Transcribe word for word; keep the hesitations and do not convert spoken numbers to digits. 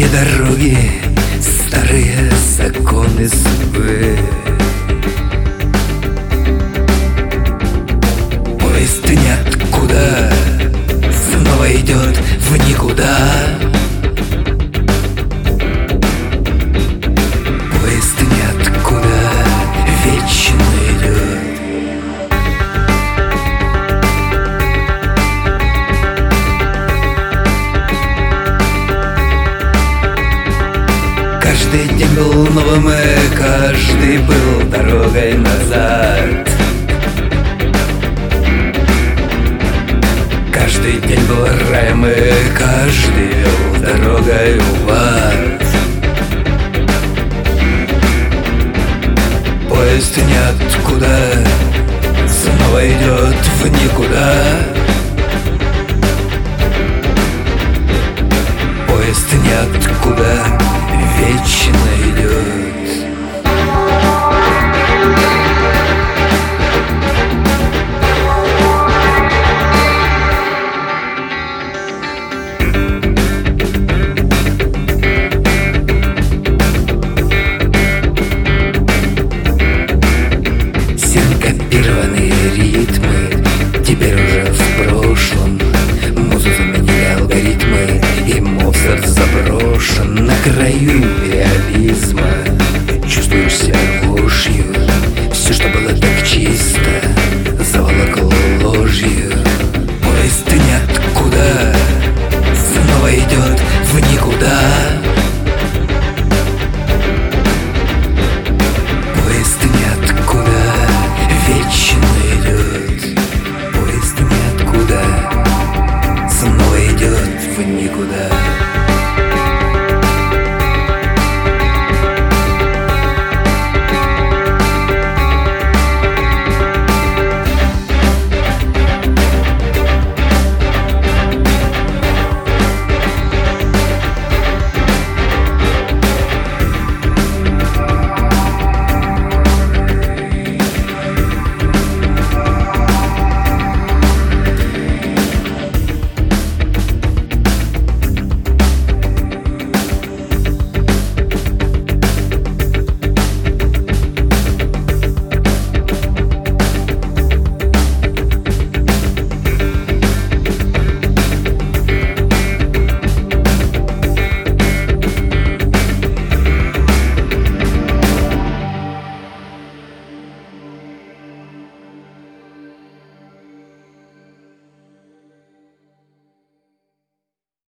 Древние дороги, старые законы судьбы. Поезд ниоткуда снова идет в никуда. Поезд ниоткуда вечно идет. Каждый день был новым, и каждый был дорогой назад. Каждый день был раем, и каждый вел дорогой в ад. Поезд ниоткуда снова идет в никуда. Поезд ниоткуда вечно идет. Синкопированные ритмы теперь уже в прошлом. Музу заменили алгоритмы, и Моцарт заброшен на краю реализма.